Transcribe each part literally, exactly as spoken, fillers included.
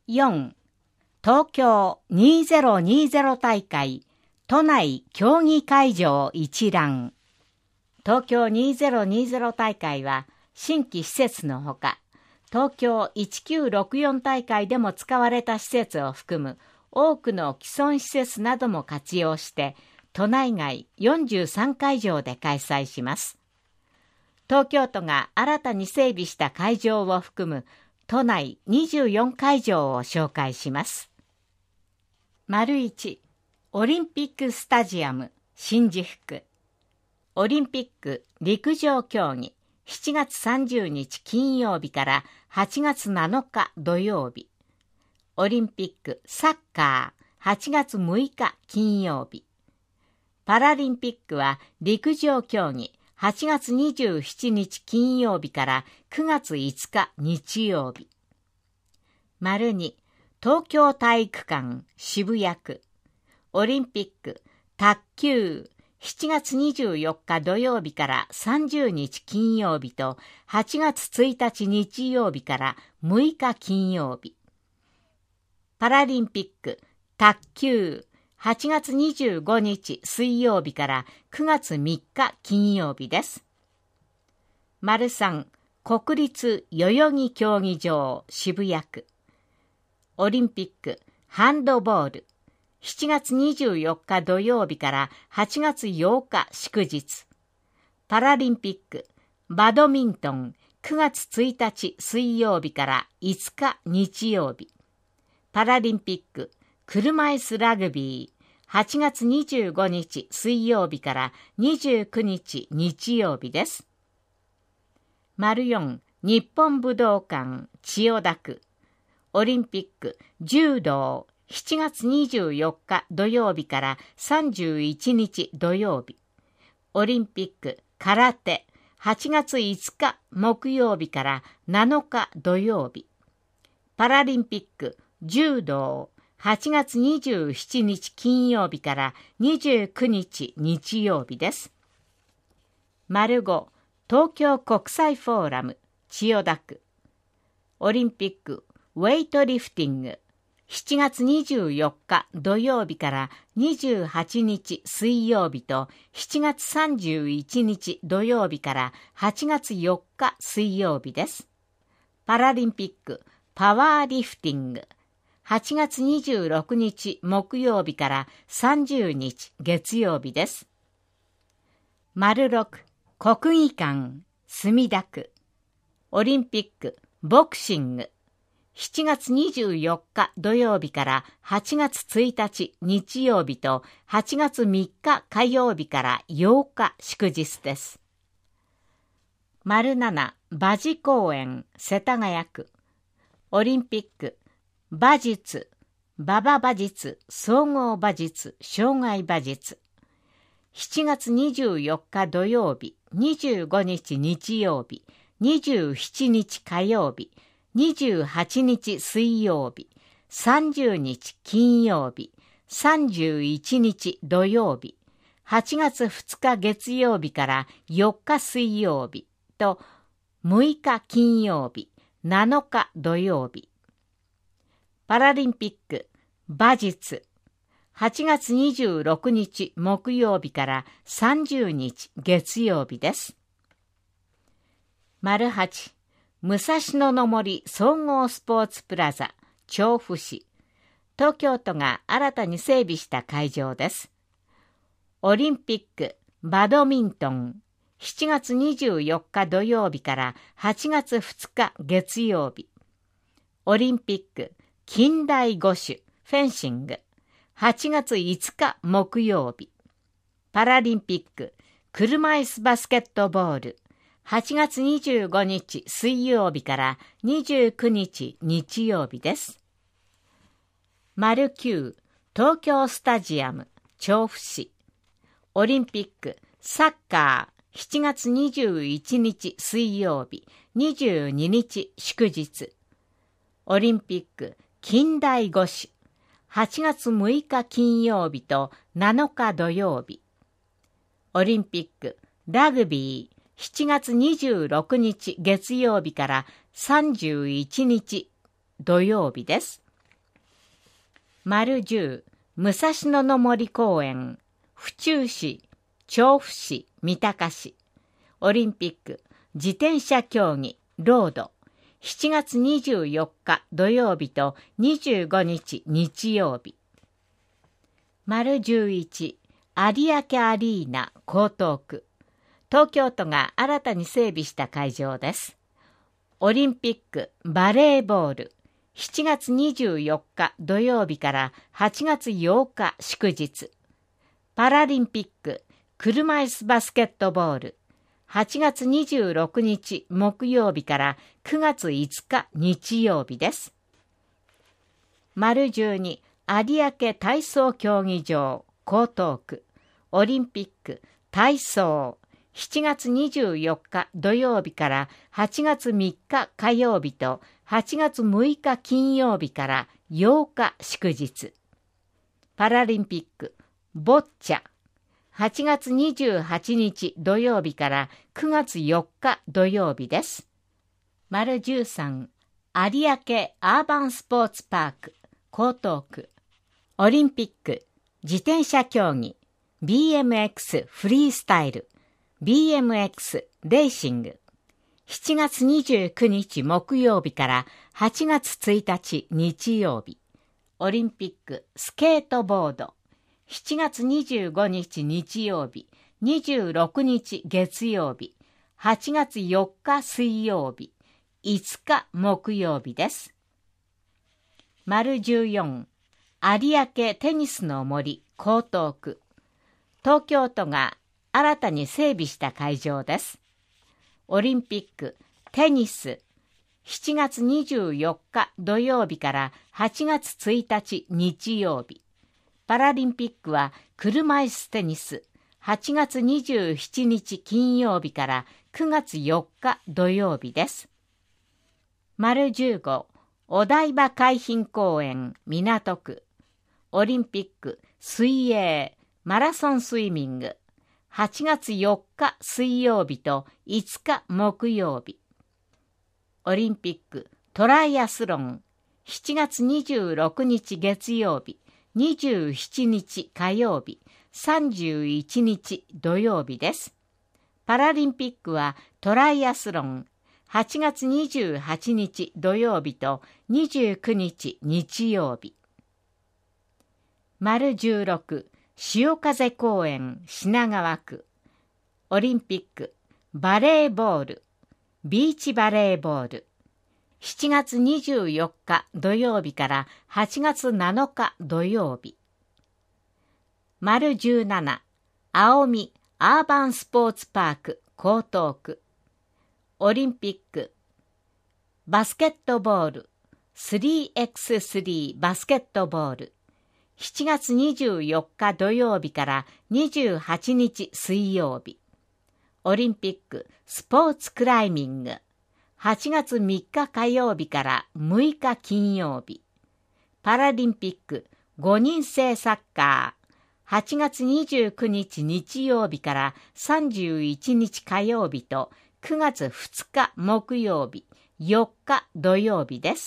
よん. 東京にせんにじゅう大会都内競技会場一覧。東京にせんにじゅう大会は新規施設のほか、東京せんきゅうひゃくろくじゅうよん大会でも使われた施設を含む多くの既存施設なども活用して、都内外よんじゅうさん会場で開催します。東京都が新たに整備した会場を含む都内にじゅうよん会場を紹介します。いち. オリンピックスタジアム新宿区。オリンピック陸上競技しちがつさんじゅうにち金曜日からはちがつなのか土曜日。オリンピックサッカーはちがつむいか金曜日。パラリンピックは陸上競技はちがつにじゅうしちにち金曜日からくがついつか日曜日。に. 東京体育館渋谷区。オリンピック卓球しちがつにじゅうよっか土曜日からさんじゅうにち金曜日とはちがつついたち日曜日からむいか金曜日。パラリンピック卓球はちがつにじゅうごにち水曜日からくがつみっか金曜日です。さん. 国立代々木競技場渋谷区。オリンピックハンドボールしちがつにじゅうよっか土曜日からはちがつようか祝日。パラリンピックバドミントンくがつついたち水曜日からいつか日曜日。パラリンピック車椅子ラグビーはちがつにじゅうごにち水曜日からにじゅうくにち日曜日です。よん. 日本武道館千代田区。オリンピック柔道しちがつにじゅうよっか土曜日からさんじゅういちにち土曜日。オリンピック空手はちがついつか木曜日からなのか土曜日。パラリンピック柔道はちがつにじゅうしちにち金曜日からにじゅうくにち日曜日です。ご. 東京国際フォーラム千代田区。オリンピックウェイトリフティングしちがつにじゅうよっか土曜日からにじゅうはちにち水曜日としちがつさんじゅういちにち土曜日からはちがつよっか水曜日です。パラリンピックパワーリフティングはちがつにじゅうろくにち木曜日からさんじゅうにち月曜日です。ろく. 国技館墨田区。オリンピックボクシングしちがつにじゅうよっか土曜日からはちがつついたち日曜日とはちがつみっか火曜日からようか祝日です。なな. 馬事公園世田谷区。オリンピック馬術馬場馬術総合馬術障害馬術しちがつにじゅうよっか土曜日にじゅうごにち日曜日にじゅうしちにち火曜日にじゅうはちにち水曜日、さんじゅうにち金曜日、さんじゅういちにち土曜日、はちがつふつか月曜日からよっか水曜日とむいか金曜日、なのか土曜日。パラリンピック馬術はちがつにじゅうろくにち木曜日からさんじゅうにち月曜日です。はち. 武蔵野の森総合スポーツプラザ調布市。東京都が新たに整備した会場です。オリンピックバドミントンしちがつにじゅうよっか土曜日からはちがつふつか月曜日。オリンピック近代五種フェンシングはちがついつか木曜日。パラリンピック車椅子バスケットボールはちがつにじゅうごにち水曜日からにじゅうくにち日曜日です。きゅう. 東京スタジアム調布市。オリンピックサッカーしちがつにじゅういちにち水曜日にじゅうににち祝日。オリンピック近代五種はちがつむいか金曜日となのか土曜日。オリンピックラグビーしちがつにじゅうろくにち月曜日からさんじゅういちにち土曜日です。 丸じゅう、武蔵野の森公園、府中市、調布市、三鷹市。オリンピック、自転車競技、ロード。しちがつにじゅうよっか土曜日とにじゅうごにち日曜日。丸じゅういち、有明アリーナ江東区。東京都が新たに整備した会場です。オリンピックバレーボール。しちがつにじゅうよっか土曜日からはちがつようか祝日。パラリンピック車椅子バスケットボール。はちがつにじゅうろくにち木曜日からくがついつか日曜日です。丸じゅうに、有明体操競技場江東区。オリンピック体操。しちがつにじゅうよっか土曜日からはちがつみっか火曜日とはちがつむいか金曜日からようか祝日。パラリンピックボッチャ。はちがつにじゅうはちにち土曜日からくがつよっか土曜日です。丸じゅうさん、有明アーバンスポーツパーク江東区。オリンピック自転車競技 ビーエムエックス フリースタイル ビーエムエックス レーシング。しちがつにじゅうくにち木曜日からはちがつついたち日曜日。オリンピックスケートボード。しちがつにじゅうごにち日曜日、にじゅうろくにち月曜日、はちがつよっか水曜日、いつか木曜日です。丸じゅうよん、有明テニスの森江東区。東京都が新たに整備した会場です。オリンピックテニス。しちがつにじゅうよっか土曜日からはちがつついたち日曜日。パラリンピックは車椅子テニス。はちがつにじゅうしちにち金曜日からくがつよっか土曜日です。丸じゅうご、お台場海浜公園港区。オリンピック水泳マラソンスイミング。はちがつよっか水曜日といつか木曜日。オリンピックトライアスロン。しちがつにじゅうろくにち月曜日、にじゅうしちにち火曜日、さんじゅういちにち土曜日です。パラリンピックはトライアスロン。はちがつにじゅうはちにち土曜日とにじゅうくにち日曜日。丸じゅうろく、潮風公園品川区。オリンピックバレーボール。ビーチバレーボール。しちがつにじゅうよっか土曜日からはちがつなのか土曜日。丸じゅうなな、青海アーバンスポーツパーク江東区。オリンピックバスケットボール スリーエックススリー バスケットボール。しちがつにじゅうよっか土曜日からにじゅうはちにち水曜日。オリンピックスポーツクライミング。はちがつみっか火曜日からむいか金曜日。パラリンピックごにんせいサッカー。はちがつにじゅうくにち日曜日からさんじゅういちにち火曜日とくがつふつか木曜日、よっか土曜日です。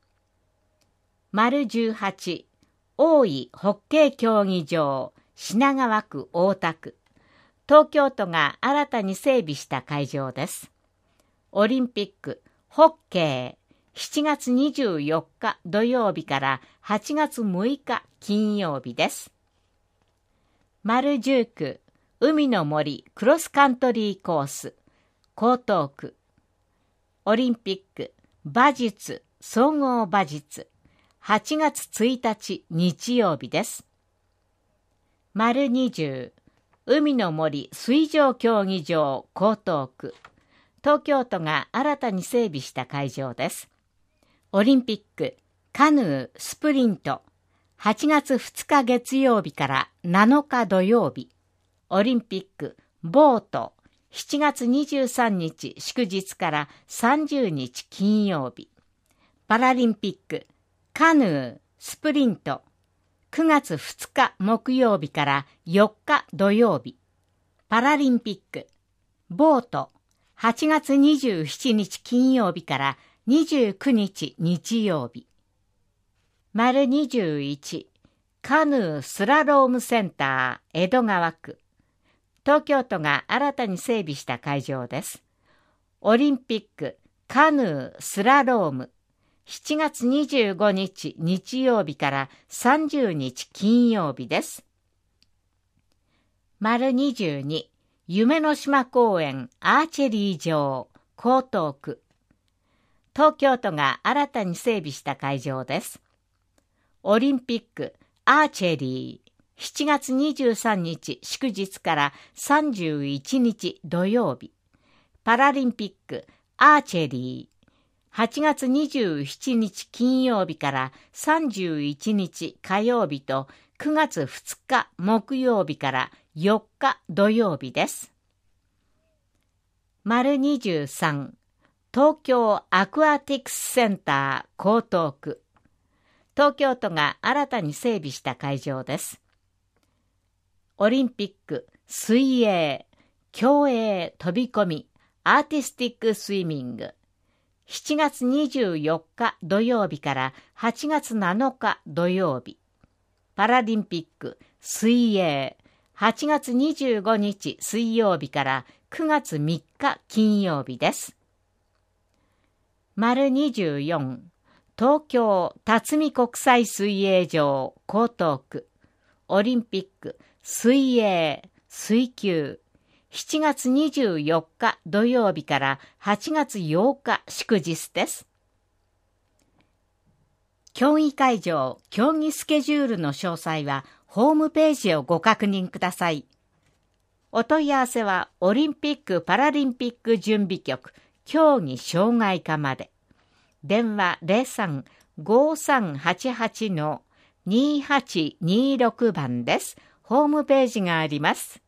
丸じゅうはち、大井ホッケー競技場品川区大田区。東京都が新たに整備した会場です。オリンピックホッケー。しちがつにじゅうよっか土曜日からはちがつむいか金曜日です。丸じゅうきゅう、海の森クロスカントリーコース江東区。オリンピック馬術総合馬術。はちがつついたち日曜日です。丸にじゅう、海の森水上競技場江東区。東京都が新たに整備した会場です。オリンピックカヌースプリント。はちがつふつか月曜日からなのか土曜日。オリンピックボート。しちがつにじゅうさんにち祝日からさんじゅうにち金曜日。パラリンピックカヌースプリント。くがつふつか木曜日からよっか土曜日。パラリンピックボート。はちがつにじゅうしちにち金曜日からにじゅうくにち日曜日。 丸にじゅういち、カヌースラロームセンター江戸川区。東京都が新たに整備した会場です。オリンピックカヌースラローム、しちがつにじゅうごにち日曜日からさんじゅうにち金曜日です。丸にじゅうに、夢の島公園アーチェリー場江東区。東京都が新たに整備した会場です。オリンピックアーチェリー、しちがつにじゅうさんにち祝日からさんじゅういちにち土曜日。パラリンピックアーチェリー、はちがつにじゅうしちにち金曜日からさんじゅういちにち火曜日とくがつふつか木曜日からよっか土曜日です。丸にじゅうさん、東京アクアティクスセンター江東区。東京都が新たに整備した会場です。オリンピック水泳、競泳飛び込み、アーティスティックスイミング。しちがつにじゅうよっか土曜日からはちがつなのか土曜日。パラリンピック水泳、はちがつにじゅうごにち水曜日からくがつみっか金曜日です。丸にじゅうよん、東京辰巳国際水泳場江東区。オリンピック水泳、水球。しちがつにじゅうよっか土曜日からはちがつようか祝日です。競技会場、競技スケジュールの詳細はホームページをご確認ください。お問い合わせはオリンピック・パラリンピック準備局競技障害課まで。電話 ゼロさん ごーさんはちはち にーはちにーろく 番です。ホームページがあります。